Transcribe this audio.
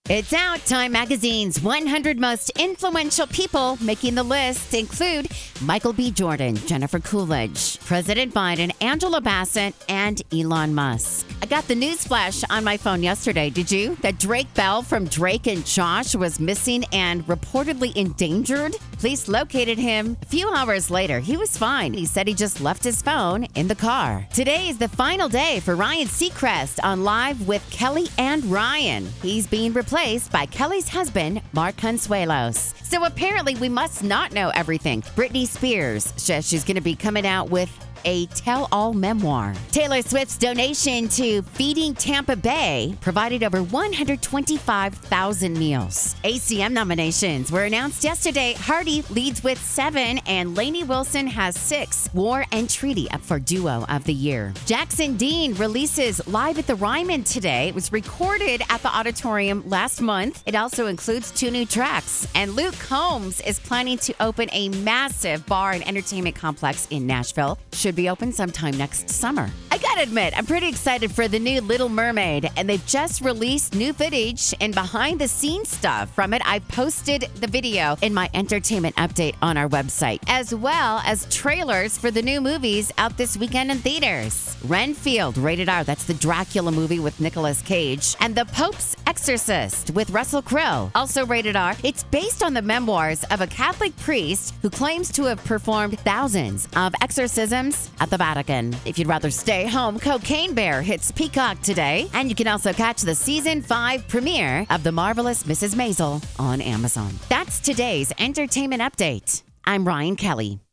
It's out. Time Magazine's 100 most influential people making the list include Michael B. Jordan, Jennifer Coolidge, President Biden, Angela Bassett, and Elon Musk. I got the news flash on my phone yesterday. Did you? That Drake Bell from Drake and Josh was missing and reportedly endangered. Police located him. A few hours later, he was fine. He said he just left his phone in the car. Today is the final day for Ryan Seacrest on Live with Kelly and Ryan. He's being replaced by Kelly's husband, Mark Consuelos. So apparently we must not know everything. Britney Spears says she's going to be coming out with a tell-all memoir. Taylor Swift's donation to Feeding Tampa Bay provided over 125,000 meals. ACM nominations were announced yesterday. Hardy leads with 7 and Lainey Wilson has 6. War and Treaty up for Duo of the Year. Jackson Dean releases Live at the Ryman today. It was recorded at the auditorium last month. It also includes 2 new tracks. And Luke Combs is planning to open a massive bar and entertainment complex in Nashville. Should be open sometime next summer. I gotta admit, I'm pretty excited for the new Little Mermaid, and they've just released new footage and behind-the-scenes stuff from it. I posted the video in my entertainment update on our website, as well as trailers for the new movies out this weekend in theaters. Renfield, rated R, that's the Dracula movie with Nicolas Cage, and The Pope's Exorcist with Russell Crowe, also rated R. It's based on the memoirs of a Catholic priest who claims to have performed thousands of exorcisms at the Vatican. If you'd rather stay home, Cocaine Bear hits Peacock today. And you can also catch the Season 5 premiere of The Marvelous Mrs. Maisel on Amazon. That's today's entertainment update. I'm Ryan Kelly.